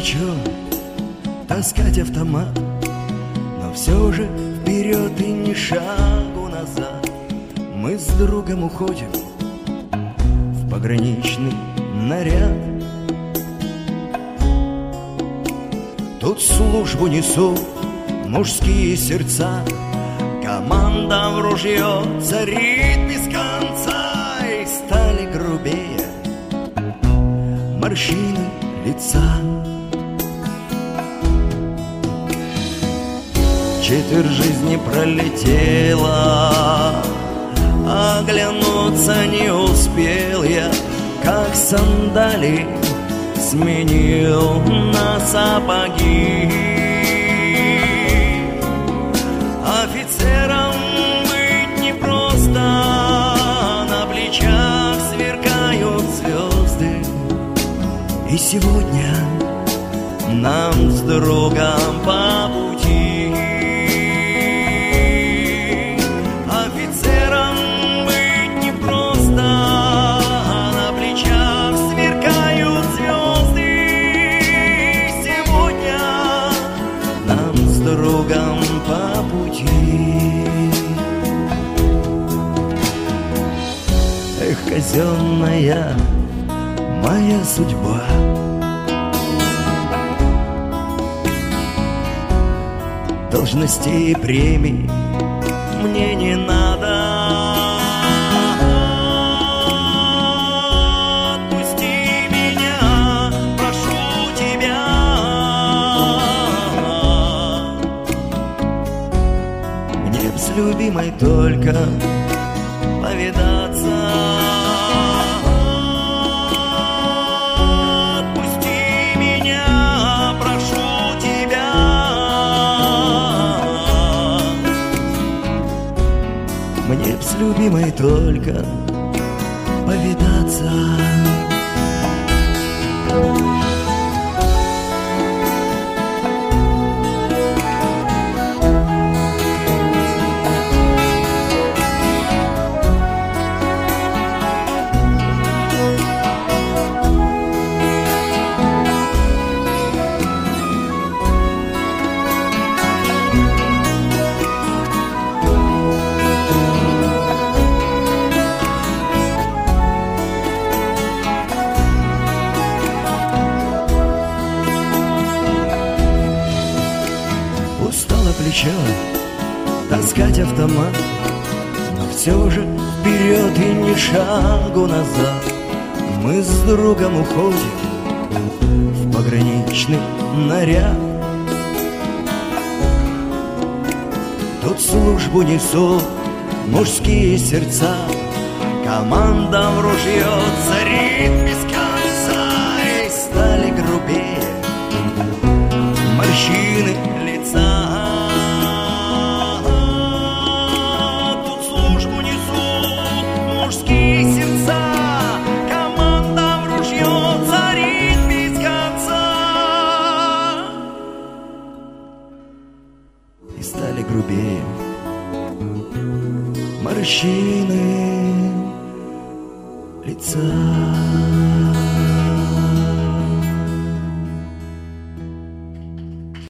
плечо таскать автомат, но все же вперед и ни шагу назад. Мы с другом уходим в пограничный наряд. Тут службу несут мужские сердца, команда в ружье царит без конца. И стали грубее морщины лица. Четверть жизни пролетела, оглянуться не успел я, как сандали сменил на сапоги. Офицером быть непросто, на плечах сверкают звезды. И сегодня нам с другом по пути. Офицером быть непросто, на плечах сверкают звезды. Сегодня нам с другом по пути. Эх, казенная моя судьба, должностей и премий мне не надо. Отпусти меня, прошу тебя. Мне б с любимой только повидаться. Мне б с любимой только повидаться. Плечо таскать автомат, но все же вперед и ни шагу назад. Мы с другом уходим в пограничный наряд. Тут службу несут мужские сердца, команда в ружье царит без конца. И стали грубее морщины лица. Стали грубее морщины лица.